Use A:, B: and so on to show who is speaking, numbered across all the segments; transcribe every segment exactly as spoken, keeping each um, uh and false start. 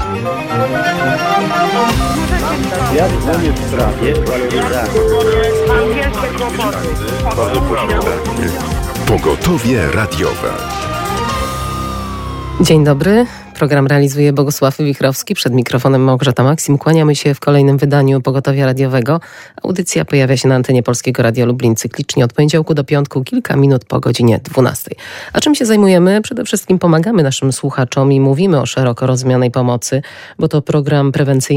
A: Ja dzwonię w sprawie waloryzacji.
B: Pogotowie radiowe.
C: Dzień dobry. Program realizuje Bogusław Wichrowski. Przed mikrofonem Małgorzata Maksim. Kłaniamy się w kolejnym wydaniu Pogotowia Radiowego. Audycja pojawia się na antenie Polskiego Radia Lublin cyklicznie od poniedziałku do piątku, kilka minut po godzinie dwunastej. A czym się zajmujemy? Przede wszystkim pomagamy naszym słuchaczom i mówimy o szeroko rozumianej pomocy, bo to program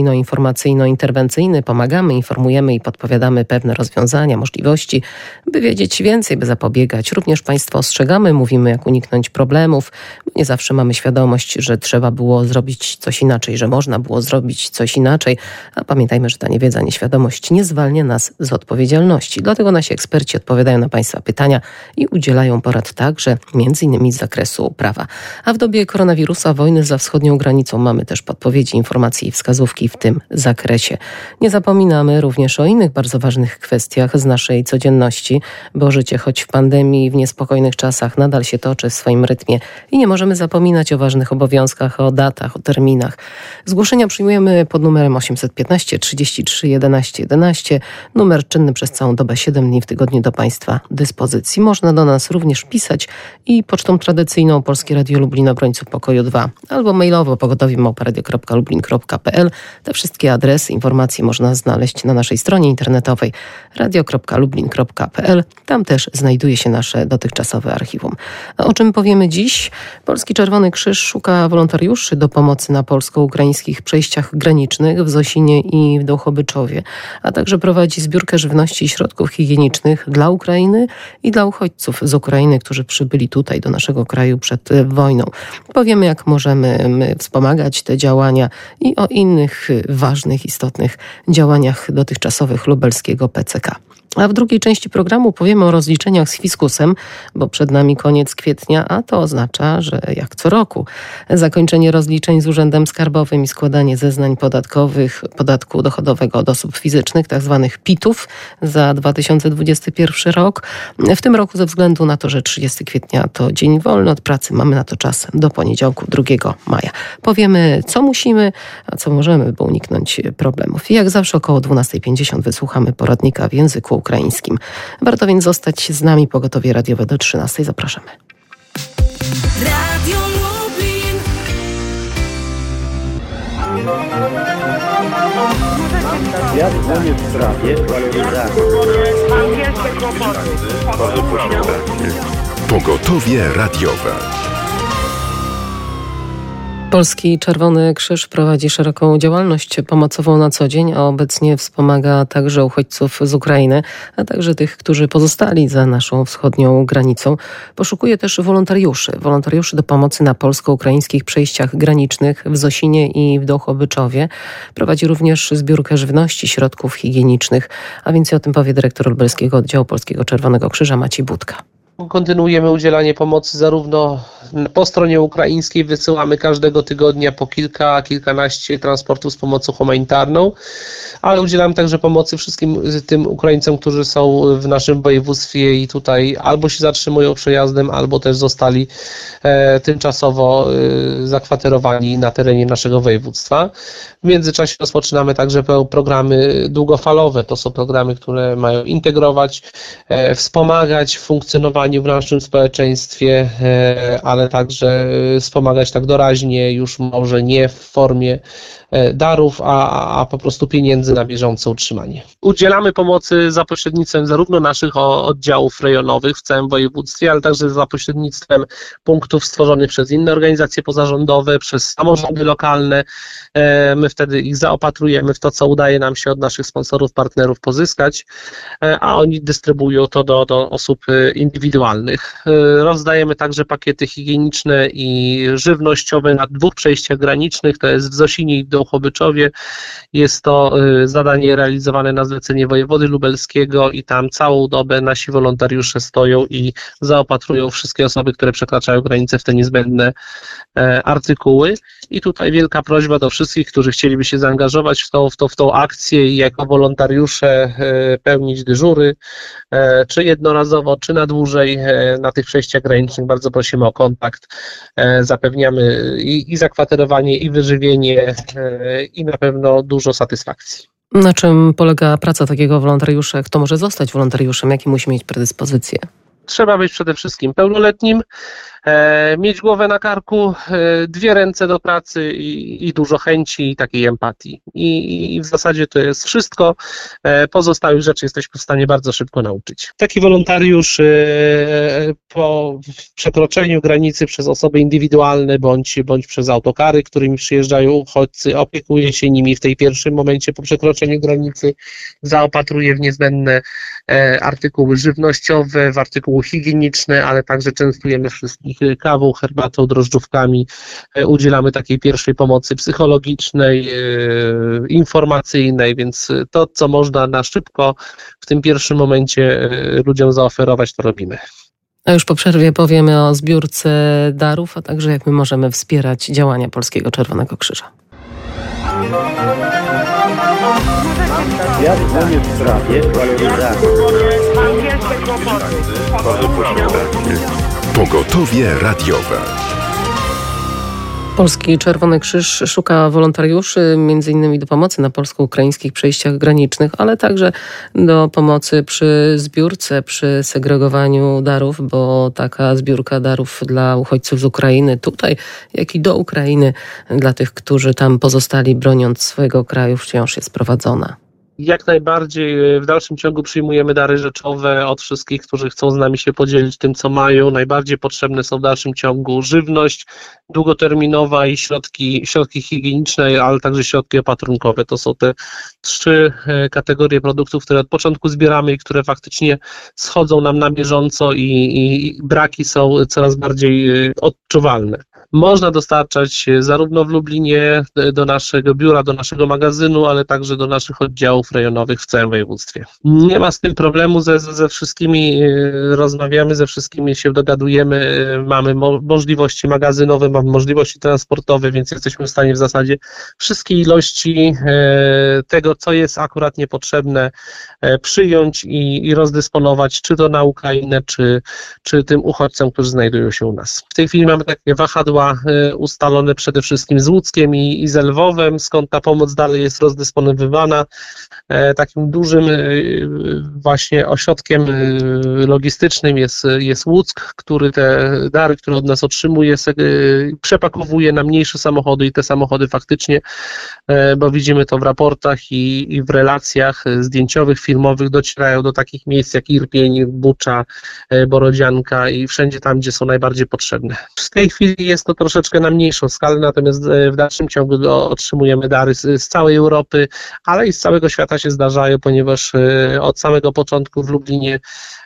C: prewencyjno-informacyjno-interwencyjny. Pomagamy, informujemy i podpowiadamy pewne rozwiązania, możliwości, by wiedzieć więcej, by zapobiegać. Również Państwa ostrzegamy, mówimy, jak uniknąć problemów. Nie zawsze mamy świadomość, że trzeba było zrobić coś inaczej, że można było zrobić coś inaczej, a pamiętajmy, że ta niewiedza, nieświadomość nie zwalnia nas z odpowiedzialności. Dlatego nasi eksperci odpowiadają na Państwa pytania i udzielają porad także między innymi z zakresu prawa. A w dobie koronawirusa, wojny za wschodnią granicą mamy też podpowiedzi, informacje i wskazówki w tym zakresie. Nie zapominamy również o innych bardzo ważnych kwestiach z naszej codzienności, bo życie choć w pandemii i w niespokojnych czasach nadal się toczy w swoim rytmie i nie możemy zapominać o ważnych obowiązkach, o datach, o terminach. Zgłoszenia przyjmujemy pod numerem osiemset piętnaście trzydzieści trzy jedenaście jedenaście. Numer czynny przez całą dobę, siedem dni w tygodniu do Państwa dyspozycji. Można do nas również pisać i pocztą tradycyjną Polskie Radio Lublin, Obrońców Pokoju dwa albo mailowo pogotowie małpa radio kropka lublin kropka p l. Te wszystkie adresy, informacje można znaleźć na naszej stronie internetowej radio kropka lublin kropka p l. Tam też znajduje się nasze dotychczasowe archiwum. A o czym powiemy dziś? Polski Czerwony Krzyż szuka wolontariuszy do pomocy na polsko-ukraińskich przejściach granicznych w Zosinie i w Dołchobyczowie, a także prowadzi zbiórkę żywności i środków higienicznych dla Ukrainy i dla uchodźców z Ukrainy, którzy przybyli tutaj do naszego kraju przed wojną. Powiemy, jak możemy my wspomagać te działania i o innych ważnych, istotnych działaniach dotychczasowych lubelskiego P C K. A w drugiej części programu powiemy o rozliczeniach z fiskusem, bo przed nami koniec kwietnia, a to oznacza, że jak co roku zakończenie rozliczeń z Urzędem Skarbowym i składanie zeznań podatkowych, podatku dochodowego od osób fizycznych, tak zwanych pitów za dwa tysiące dwudziesty pierwszy rok. W tym roku ze względu na to, że trzydziestego kwietnia to dzień wolny od pracy, mamy na to czas do poniedziałku drugiego maja. Powiemy, co musimy, a co możemy, by uniknąć problemów. I jak zawsze około dwunasta pięćdziesiąt wysłuchamy poradnika w języku ukraińskim. Warto więc zostać z nami. Pogotowie radiowe do trzynastej. Zapraszamy. Radio Lublin.
A: Ja dzwonię w sprawie waloryzacji.
B: Pogotowie radiowe.
C: Polski Czerwony Krzyż prowadzi szeroką działalność pomocową na co dzień, a obecnie wspomaga także uchodźców z Ukrainy, a także tych, którzy pozostali za naszą wschodnią granicą. Poszukuje też wolontariuszy, wolontariuszy do pomocy na polsko-ukraińskich przejściach granicznych w Zosinie i w Dołchobyczowie. Prowadzi również zbiórkę żywności, środków higienicznych, a więcej o tym powie dyrektor lubelskiego oddziału Polskiego Czerwonego Krzyża Maciej Budka.
D: Kontynuujemy udzielanie pomocy zarówno po stronie ukraińskiej, wysyłamy każdego tygodnia po kilka, kilkanaście transportów z pomocą humanitarną, ale udzielamy także pomocy wszystkim tym Ukraińcom, którzy są w naszym województwie i tutaj albo się zatrzymują przejazdem, albo też zostali e, tymczasowo e, zakwaterowani na terenie naszego województwa. W międzyczasie rozpoczynamy także programy długofalowe. To są programy, które mają integrować, e, wspomagać w funkcjonowaniu w naszym społeczeństwie, ale także wspomagać tak doraźnie, już może nie w formie darów, a, a po prostu pieniędzy na bieżące utrzymanie. Udzielamy pomocy za pośrednictwem zarówno naszych oddziałów rejonowych w całym województwie, ale także za pośrednictwem punktów stworzonych przez inne organizacje pozarządowe, przez samorządy lokalne. My wtedy ich zaopatrujemy w to, co udaje nam się od naszych sponsorów, partnerów pozyskać, a oni dystrybuują to do, do osób indywidualnych. Rozdajemy także pakiety higieniczne i żywnościowe na dwóch przejściach granicznych, to jest w Zosinie i w Dołchobyczowie. Jest to zadanie realizowane na zlecenie wojewody lubelskiego i tam całą dobę nasi wolontariusze stoją i zaopatrują wszystkie osoby, które przekraczają granice, w te niezbędne artykuły. I tutaj wielka prośba do wszystkich, którzy chcieliby się zaangażować w tą, w tą, w tą akcję i jako wolontariusze pełnić dyżury, czy jednorazowo, czy na dłużej, dłużej na tych przejściach granicznych, bardzo prosimy o kontakt. Zapewniamy i, i zakwaterowanie, i wyżywienie, i na pewno dużo satysfakcji.
C: Na czym polega praca takiego wolontariusza? Kto może zostać wolontariuszem? Jakie musi mieć predyspozycje?
D: Trzeba być przede wszystkim pełnoletnim, e, mieć głowę na karku, e, dwie ręce do pracy i, i dużo chęci i takiej empatii. I, I w zasadzie to jest wszystko. E, pozostałych rzeczy jesteśmy w stanie bardzo szybko nauczyć. Taki wolontariusz e, po przekroczeniu granicy przez osoby indywidualne bądź, bądź przez autokary, którymi przyjeżdżają uchodźcy, opiekuje się nimi w tej pierwszym momencie po przekroczeniu granicy, zaopatruje w niezbędne e, artykuły żywnościowe, w artykuły higieniczne, ale także częstujemy wszystkich kawą, herbatą, drożdżówkami. Udzielamy takiej pierwszej pomocy psychologicznej, informacyjnej, więc to, co można na szybko w tym pierwszym momencie ludziom zaoferować, to robimy.
C: A już po przerwie powiemy o zbiórce darów, a także jak my możemy wspierać działania Polskiego Czerwonego Krzyża.
A: Ja dzwonię w sprawie waloryzacji.
B: Pogotowie radiowe.
C: Polski Czerwony Krzyż szuka wolontariuszy między innymi do pomocy na polsko-ukraińskich przejściach granicznych, ale także do pomocy przy zbiórce, przy segregowaniu darów, bo taka zbiórka darów dla uchodźców z Ukrainy tutaj, jak i do Ukrainy, dla tych, którzy tam pozostali broniąc swojego kraju, wciąż jest prowadzona.
D: Jak najbardziej w dalszym ciągu przyjmujemy dary rzeczowe od wszystkich, którzy chcą z nami się podzielić tym, co mają. Najbardziej potrzebne są w dalszym ciągu żywność długoterminowa i środki, środki higieniczne, ale także środki opatrunkowe. To są te trzy kategorie produktów, które od początku zbieramy i które faktycznie schodzą nam na bieżąco i, i braki są coraz bardziej odczuwalne. Można dostarczać zarówno w Lublinie do naszego biura, do naszego magazynu, ale także do naszych oddziałów rejonowych w całym województwie. Nie ma z tym problemu, ze, ze wszystkimi rozmawiamy, ze wszystkimi się dogadujemy, mamy mo- możliwości magazynowe, mamy możliwości transportowe, więc jesteśmy w stanie w zasadzie wszystkie ilości e, tego, co jest akurat niepotrzebne, e, przyjąć i, i rozdysponować, czy to na Ukrainę, czy, czy tym uchodźcom, którzy znajdują się u nas. W tej chwili mamy takie wahadła ustalone przede wszystkim z Łódzkiem i, i z Lwowem, skąd ta pomoc dalej jest rozdysponowywana. E, takim dużym e, właśnie ośrodkiem e, logistycznym jest, jest Łuck, który te dary, które od nas otrzymuje, se, e, przepakowuje na mniejsze samochody i te samochody faktycznie, e, bo widzimy to w raportach i, i w relacjach zdjęciowych, filmowych, docierają do takich miejsc jak Irpień, Bucza, e, Borodzianka i wszędzie tam, gdzie są najbardziej potrzebne. W tej chwili jest to troszeczkę na mniejszą skalę, natomiast w dalszym ciągu otrzymujemy dary z, z całej Europy, ale i z całego świata się zdarzają, ponieważ od samego początku w Lublinie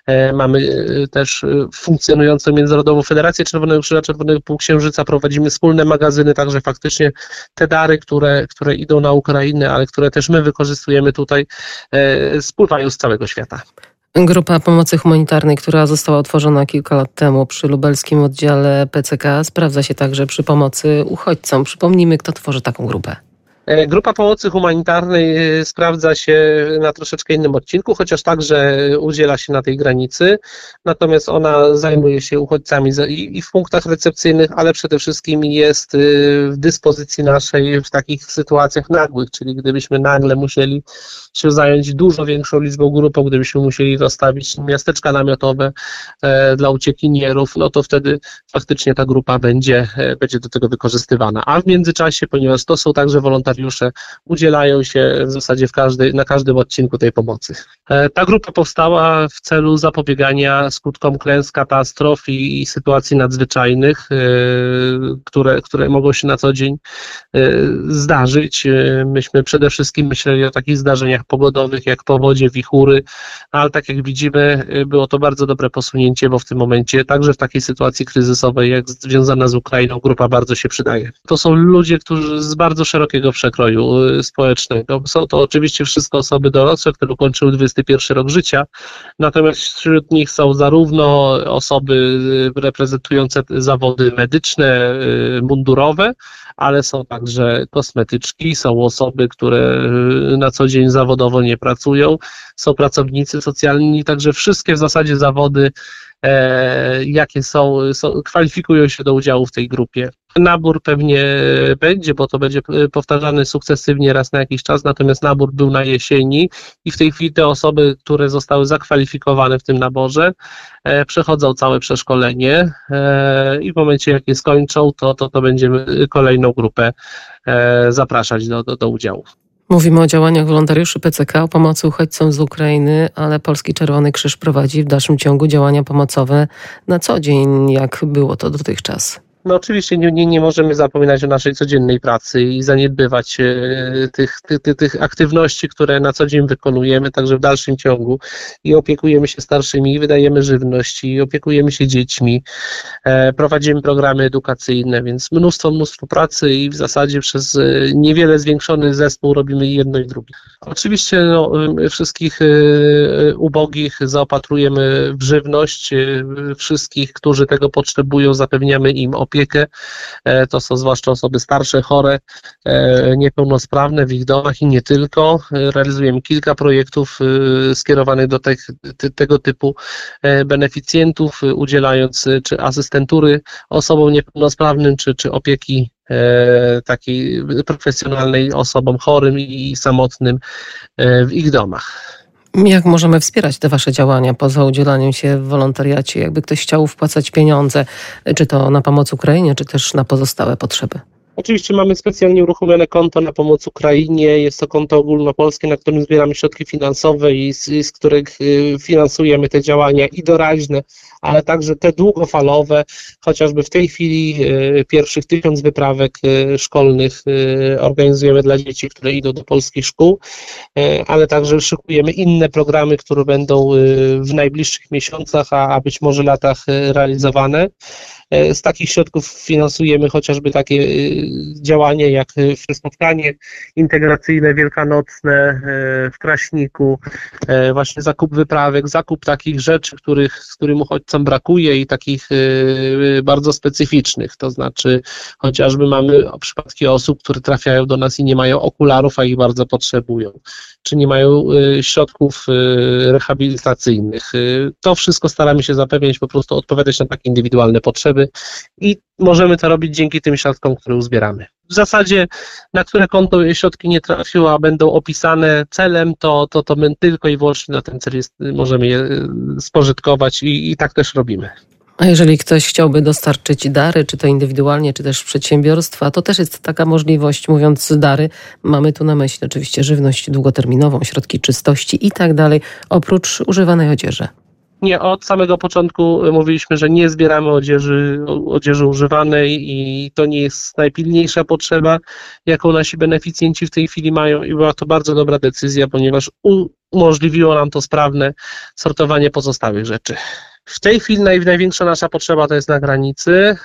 D: mamy też funkcjonującą Międzynarodową Federację Czerwonego Krzyża, Czerwonego Półksiężyca, prowadzimy wspólne magazyny, także faktycznie te dary, które, które idą na Ukrainę, ale które też my wykorzystujemy tutaj, spływają z całego świata.
C: Grupa Pomocy Humanitarnej, która została utworzona kilka lat temu przy lubelskim oddziale P C K, sprawdza się także przy pomocy uchodźcom. Przypomnijmy, kto tworzy taką grupę.
D: Grupa Pomocy Humanitarnej sprawdza się na troszeczkę innym odcinku, chociaż także udziela się na tej granicy, natomiast ona zajmuje się uchodźcami i w punktach recepcyjnych, ale przede wszystkim jest w dyspozycji naszej w takich sytuacjach nagłych, czyli gdybyśmy nagle musieli się zająć dużo większą liczbą grupą, gdybyśmy musieli rozstawić miasteczka namiotowe dla uciekinierów, no to wtedy faktycznie ta grupa będzie, będzie do tego wykorzystywana. A w międzyczasie, ponieważ to są także wolontariusze, udzielają się w zasadzie w każdej, na każdym odcinku tej pomocy. Ta grupa powstała w celu zapobiegania skutkom klęsk, katastrof i, i sytuacji nadzwyczajnych, które, które mogą się na co dzień zdarzyć. Myśmy przede wszystkim myśleli o takich zdarzeniach pogodowych jak powodzie, wichury, ale tak jak widzimy, było to bardzo dobre posunięcie, bo w tym momencie także w takiej sytuacji kryzysowej jak związana z Ukrainą grupa bardzo się przydaje. To są ludzie, którzy z bardzo szerokiego przekroju społecznego. Są to oczywiście wszystko osoby dorosłe, które ukończyły dwudziesty pierwszy rok życia, natomiast wśród nich są zarówno osoby reprezentujące zawody medyczne, mundurowe, ale są także kosmetyczki, są osoby, które na co dzień zawodowo nie pracują, są pracownicy socjalni, także wszystkie w zasadzie zawody e, jakie są, są, kwalifikują się do udziału w tej grupie. Nabór pewnie będzie, bo to będzie powtarzany sukcesywnie raz na jakiś czas, natomiast nabór był na jesieni i w tej chwili te osoby, które zostały zakwalifikowane w tym naborze, e, przechodzą całe przeszkolenie e, i w momencie jak je skończą, to, to, to będziemy kolejną grupę e, zapraszać do, do, do udziału.
C: Mówimy o działaniach wolontariuszy P C K, o pomocy uchodźcom z Ukrainy, ale Polski Czerwony Krzyż prowadzi w dalszym ciągu działania pomocowe na co dzień, jak było to dotychczas.
D: No oczywiście nie, nie, nie możemy zapominać o naszej codziennej pracy i zaniedbywać e, tych, tych, tych, tych aktywności, które na co dzień wykonujemy, także w dalszym ciągu i opiekujemy się starszymi, i wydajemy żywność, i opiekujemy się dziećmi, e, prowadzimy programy edukacyjne, więc mnóstwo, mnóstwo pracy i w zasadzie przez e, niewiele zwiększony zespół robimy jedno i drugie. Oczywiście no, wszystkich e, ubogich zaopatrujemy w żywność, e, wszystkich, którzy tego potrzebują, zapewniamy im opiekę. Opiekę. To są zwłaszcza osoby starsze, chore, niepełnosprawne w ich domach i nie tylko. Realizujemy kilka projektów skierowanych do te, tego typu beneficjentów, udzielając czy asystentury osobom niepełnosprawnym, czy, czy opieki takiej profesjonalnej osobom chorym i samotnym w ich domach.
C: Jak możemy wspierać te wasze działania poza udzielaniem się w wolontariacie? Jakby ktoś chciał wpłacać pieniądze, czy to na pomoc Ukrainie, czy też na pozostałe potrzeby?
D: Oczywiście mamy specjalnie uruchomione konto na pomoc Ukrainie. Jest to konto ogólnopolskie, na którym zbieramy środki finansowe i z, z których finansujemy te działania i doraźne, ale także te długofalowe. Chociażby w tej chwili pierwszych tysiąc wyprawek szkolnych organizujemy dla dzieci, które idą do polskich szkół, ale także szykujemy inne programy, które będą w najbliższych miesiącach, a być może latach realizowane. Z takich środków finansujemy chociażby takie działania jak spotkanie integracyjne wielkanocne w Kraśniku, właśnie zakup wyprawek, zakup takich rzeczy, których, z którym uchodźcom brakuje i takich bardzo specyficznych, to znaczy chociażby mamy przypadki osób, które trafiają do nas i nie mają okularów, a ich bardzo potrzebują, czy nie mają środków rehabilitacyjnych. To wszystko staramy się zapewniać, po prostu odpowiadać na takie indywidualne potrzeby i możemy to robić dzięki tym środkom, które uzbieramy. W zasadzie na które konto środki nie trafiły, a będą opisane celem, to, to, to my tylko i wyłącznie na ten cel jest, możemy je spożytkować i, i tak też robimy.
C: A jeżeli ktoś chciałby dostarczyć dary, czy to indywidualnie, czy też przedsiębiorstwa, to też jest taka możliwość, mówiąc dary, mamy tu na myśli oczywiście żywność długoterminową, środki czystości i tak dalej, oprócz używanej odzieży.
D: Nie, od samego początku mówiliśmy, że nie zbieramy odzieży, odzieży używanej i to nie jest najpilniejsza potrzeba, jaką nasi beneficjenci w tej chwili mają i była to bardzo dobra decyzja, ponieważ umożliwiło nam to sprawne sortowanie pozostałych rzeczy. W tej chwili naj, największa nasza potrzeba to jest na granicy.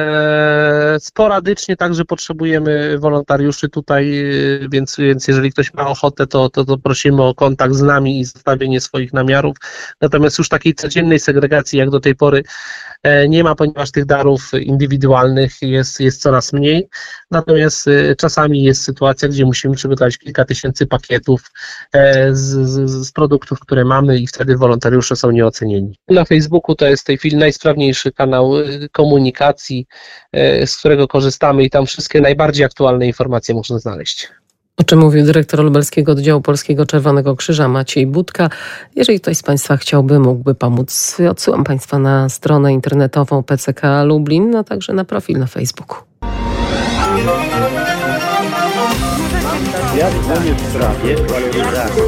D: Eee, sporadycznie także potrzebujemy wolontariuszy tutaj, więc, więc jeżeli ktoś ma ochotę, to, to, to prosimy o kontakt z nami i zostawienie swoich namiarów. Natomiast już takiej codziennej segregacji jak do tej pory e, nie ma, ponieważ tych darów indywidualnych jest, jest coraz mniej. Natomiast e, czasami jest sytuacja, gdzie musimy przygotować kilka tysięcy pakietów e, z, z, z produktów, które mamy i wtedy wolontariusze są nieocenieni. Na Facebooku to jest w tej chwili najsprawniejszy kanał komunikacji, z którego korzystamy i tam wszystkie najbardziej aktualne informacje można znaleźć.
C: O czym mówił dyrektor lubelskiego oddziału Polskiego Czerwonego Krzyża Maciej Budka. Jeżeli ktoś z Państwa chciałby, mógłby pomóc, odsyłam Państwa na stronę internetową P C K Lublin, a także na profil na Facebooku.
A: Ja dzwonię w sprawie waloryzacji.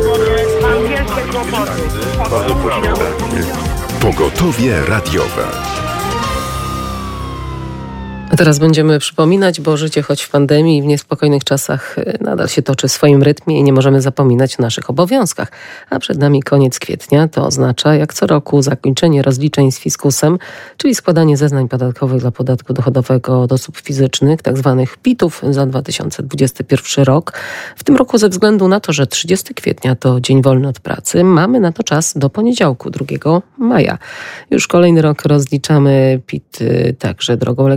B: Pogotowie radiowe.
C: A teraz będziemy przypominać, bo życie choć w pandemii i w niespokojnych czasach nadal się toczy w swoim rytmie i nie możemy zapominać o naszych obowiązkach. A przed nami koniec kwietnia, to oznacza jak co roku zakończenie rozliczeń z fiskusem, czyli składanie zeznań podatkowych dla podatku dochodowego od osób fizycznych, tak zwanych pitów za dwa tysiące dwudziesty pierwszy rok. W tym roku ze względu na to, że trzydziestego kwietnia to dzień wolny od pracy, mamy na to czas do poniedziałku, drugiego maja. Już kolejny rok rozliczamy pit także drogą elektroniczną,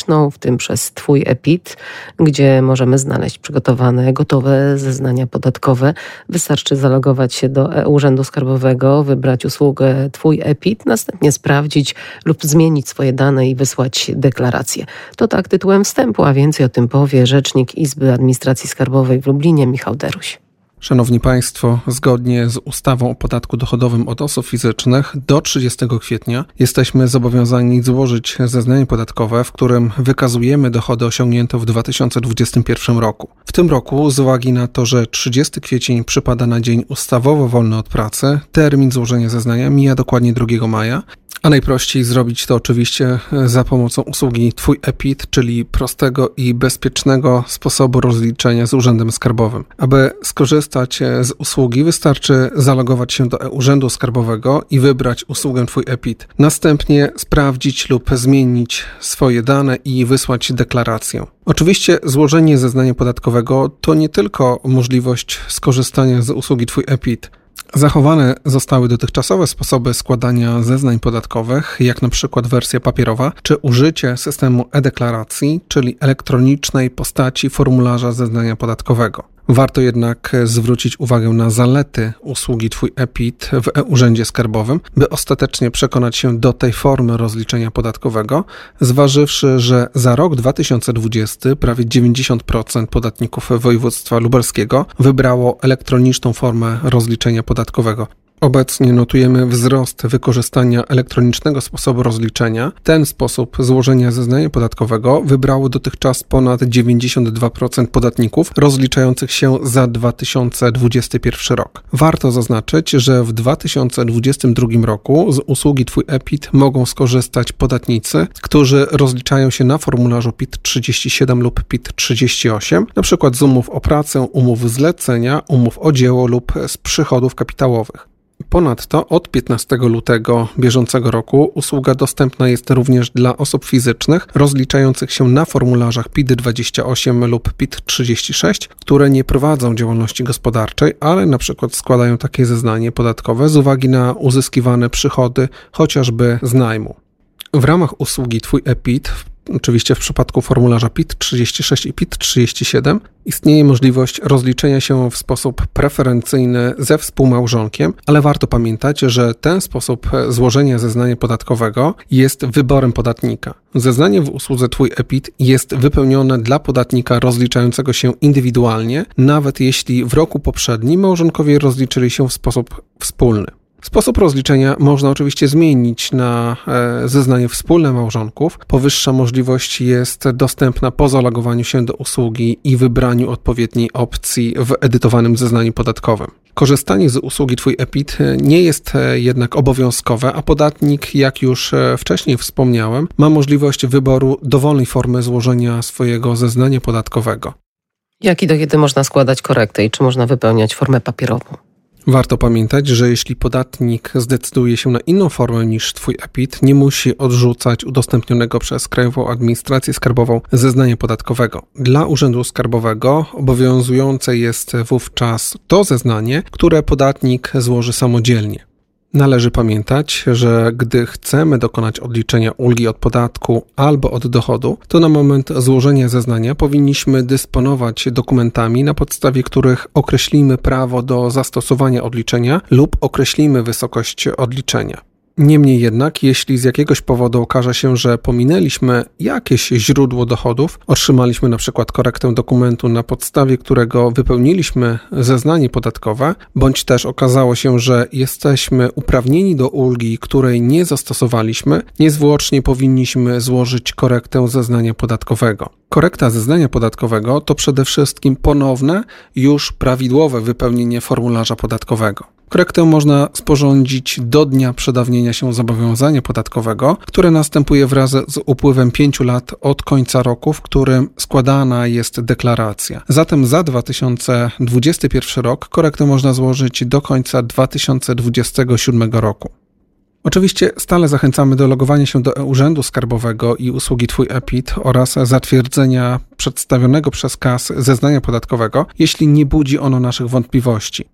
C: elektroniczną, w tym przez Twój e-PIT, gdzie możemy znaleźć przygotowane, gotowe zeznania podatkowe. Wystarczy zalogować się do e-Urzędu Skarbowego, wybrać usługę Twój e-PIT, następnie sprawdzić lub zmienić swoje dane i wysłać deklarację. To tak tytułem wstępu, a więcej o tym powie rzecznik Izby Administracji Skarbowej w Lublinie Michał Deruś.
E: Szanowni Państwo, zgodnie z ustawą o podatku dochodowym od osób fizycznych do trzydziestego kwietnia jesteśmy zobowiązani złożyć zeznanie podatkowe, w którym wykazujemy dochody osiągnięte w dwa tysiące dwudziestym pierwszym roku. W tym roku, z uwagi na to, że trzydziesty kwiecień przypada na dzień ustawowo wolny od pracy, termin złożenia zeznania mija dokładnie drugiego maja. A najprościej zrobić to oczywiście za pomocą usługi Twój e-PIT, czyli prostego i bezpiecznego sposobu rozliczenia z Urzędem Skarbowym. Aby skorzystać z usługi, wystarczy zalogować się do e-Urzędu Skarbowego i wybrać usługę Twój e-PIT. Następnie sprawdzić lub zmienić swoje dane i wysłać deklarację. Oczywiście złożenie zeznania podatkowego to nie tylko możliwość skorzystania z usługi Twój e-PIT. Zachowane zostały dotychczasowe sposoby składania zeznań podatkowych, jak na przykład wersja papierowa, czy użycie systemu e-deklaracji, czyli elektronicznej postaci formularza zeznania podatkowego. Warto jednak zwrócić uwagę na zalety usługi Twój e-PIT w e-Urzędzie Skarbowym, by ostatecznie przekonać się do tej formy rozliczenia podatkowego, zważywszy, że za rok dwa tysiące dwudziesty prawie dziewięćdziesiąt procent podatników województwa lubelskiego wybrało elektroniczną formę rozliczenia podatkowego. Obecnie notujemy wzrost wykorzystania elektronicznego sposobu rozliczenia. Ten sposób złożenia zeznania podatkowego wybrało dotychczas ponad dziewięćdziesiąt dwa procent podatników rozliczających się za dwa tysiące dwudziesty pierwszy rok. Warto zaznaczyć, że w dwa tysiące dwudziestym drugim roku z usługi Twój e-PIT mogą skorzystać podatnicy, którzy rozliczają się na formularzu PIT trzydzieści siedem lub PIT trzydzieści osiem, np. z umów o pracę, umów zlecenia, umów o dzieło lub z przychodów kapitałowych. Ponadto od piętnastego lutego bieżącego roku usługa dostępna jest również dla osób fizycznych rozliczających się na formularzach PIT dwadzieścia osiem lub PIT trzydzieści sześć, które nie prowadzą działalności gospodarczej, ale na przykład składają takie zeznanie podatkowe z uwagi na uzyskiwane przychody chociażby z najmu. W ramach usługi Twój e-PIT, oczywiście w przypadku formularza PIT trzydzieści sześć i PIT trzydzieści siedem, istnieje możliwość rozliczenia się w sposób preferencyjny ze współmałżonkiem, ale warto pamiętać, że ten sposób złożenia zeznania podatkowego jest wyborem podatnika. Zeznanie w usłudze Twój e-PIT jest wypełnione dla podatnika rozliczającego się indywidualnie, nawet jeśli w roku poprzednim małżonkowie rozliczyli się w sposób wspólny. Sposób rozliczenia można oczywiście zmienić na zeznanie wspólne małżonków. Powyższa możliwość jest dostępna po zalogowaniu się do usługi i wybraniu odpowiedniej opcji w edytowanym zeznaniu podatkowym. Korzystanie z usługi Twój e-PIT nie jest jednak obowiązkowe, a podatnik, jak już wcześniej wspomniałem, ma możliwość wyboru dowolnej formy złożenia swojego zeznania podatkowego.
C: Jak i do kiedy można składać korektę i czy można wypełniać formę papierową?
E: Warto pamiętać, że jeśli podatnik zdecyduje się na inną formę niż Twój e-PIT, nie musi odrzucać udostępnionego przez Krajową Administrację Skarbową zeznania podatkowego. Dla Urzędu Skarbowego obowiązujące jest wówczas to zeznanie, które podatnik złoży samodzielnie. Należy pamiętać, że gdy chcemy dokonać odliczenia ulgi od podatku albo od dochodu, to na moment złożenia zeznania powinniśmy dysponować dokumentami, na podstawie których określimy prawo do zastosowania odliczenia lub określimy wysokość odliczenia. Niemniej jednak, jeśli z jakiegoś powodu okaże się, że pominęliśmy jakieś źródło dochodów, otrzymaliśmy na przykład korektę dokumentu, na podstawie którego wypełniliśmy zeznanie podatkowe, bądź też okazało się, że jesteśmy uprawnieni do ulgi, której nie zastosowaliśmy, niezwłocznie powinniśmy złożyć korektę zeznania podatkowego. Korekta zeznania podatkowego to przede wszystkim ponowne, już prawidłowe wypełnienie formularza podatkowego. Korektę można sporządzić do dnia przedawnienia się zobowiązania podatkowego, które następuje wraz z upływem pięciu lat od końca roku, w którym składana jest deklaracja. Zatem za dwa tysiące dwudziesty pierwszy rok korektę można złożyć do końca dwa tysiące dwudziestego siódmego roku. Oczywiście stale zachęcamy do logowania się do e-Urzędu Skarbowego i usługi Twój e-PIT oraz zatwierdzenia przedstawionego przez K A S zeznania podatkowego, jeśli nie budzi ono naszych wątpliwości.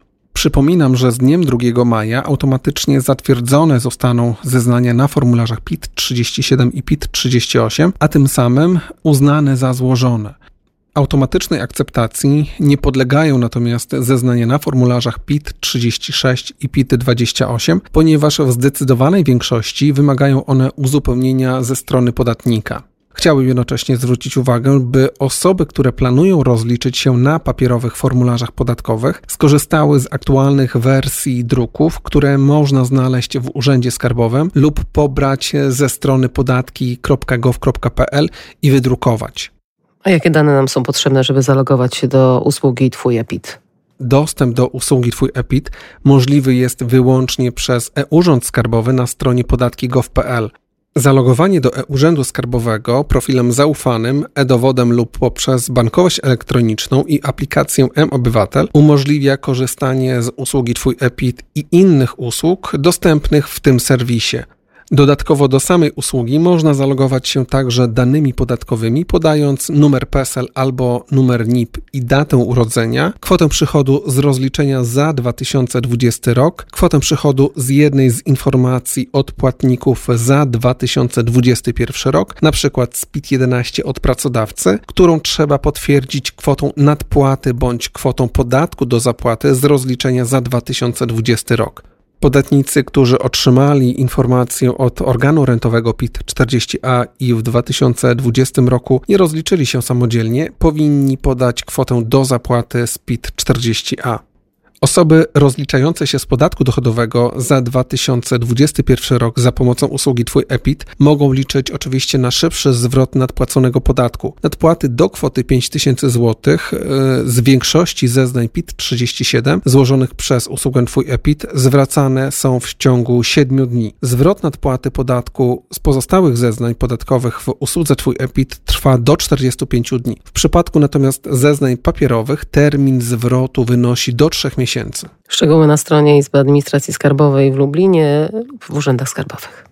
E: Przypominam, że z dniem drugiego maja automatycznie zatwierdzone zostaną zeznania na formularzach P I T trzydzieści siedem i P I T trzydzieści osiem, a tym samym uznane za złożone. Automatycznej akceptacji nie podlegają natomiast zeznania na formularzach P I T trzydzieści sześć i P I T dwadzieścia osiem, ponieważ w zdecydowanej większości wymagają one uzupełnienia ze strony podatnika. Chciałbym jednocześnie zwrócić uwagę, by osoby, które planują rozliczyć się na papierowych formularzach podatkowych, skorzystały z aktualnych wersji druków, które można znaleźć w Urzędzie Skarbowym lub pobrać ze strony podatki kropka gov kropka pe el i wydrukować.
C: A jakie dane nam są potrzebne, żeby zalogować się do usługi Twój e-PIT?
E: Dostęp do usługi Twój e-PIT możliwy jest wyłącznie przez e-Urząd Skarbowy na stronie podatki kropka gov kropka pe el. Zalogowanie do e-Urzędu Skarbowego profilem zaufanym, e-dowodem lub poprzez bankowość elektroniczną i aplikację mObywatel umożliwia korzystanie z usługi Twój e-PIT i innych usług dostępnych w tym serwisie. Dodatkowo do samej usługi można zalogować się także danymi podatkowymi, podając numer P E S E L albo numer N I P i datę urodzenia, kwotę przychodu z rozliczenia za dwa tysiące dwudziesty rok, kwotę przychodu z jednej z informacji od płatników za dwa tysiące dwudziesty pierwszy rok, na przykład z P I T jedenaście od pracodawcy, którą trzeba potwierdzić kwotą nadpłaty bądź kwotą podatku do zapłaty z rozliczenia za dwa tysiące dwudziesty rok. Podatnicy, którzy otrzymali informację od organu rentowego P I T czterdzieści A i w dwa tysiące dwudziestym roku nie rozliczyli się samodzielnie, powinni podać kwotę do zapłaty z P I T czterdzieści A. Osoby rozliczające się z podatku dochodowego za dwa tysiące dwudziesty pierwszy rok za pomocą usługi Twój e-PIT mogą liczyć oczywiście na szybszy zwrot nadpłaconego podatku. Nadpłaty do kwoty pięć tysięcy złotych z większości zeznań P I T trzydzieści siedem złożonych przez usługę Twój e-PIT zwracane są w ciągu siedmiu dni. Zwrot nadpłaty podatku z pozostałych zeznań podatkowych w usłudze Twój e-PIT trwa do czterdziestu pięciu dni. W przypadku natomiast zeznań papierowych termin zwrotu wynosi do trzech miesięcy.
C: Szczegóły na stronie Izby Administracji Skarbowej w Lublinie lub w urzędach skarbowych.